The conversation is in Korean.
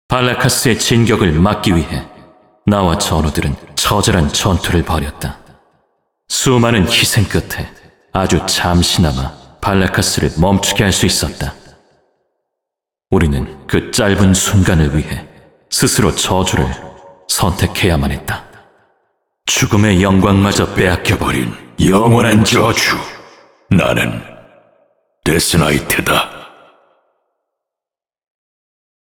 발라카스의 진격을 막기 위해 나와 전우들은 처절한 전투를 벌였다. 수많은 희생 끝에 아주 잠시나마 발라카스를 멈추게 할 수 있었다. 우리는 그 짧은 순간을 위해 스스로 저주를 선택해야만 했다. 죽음의 영광마저 빼앗겨버린 영원한 저주. 나는 데스나이트다.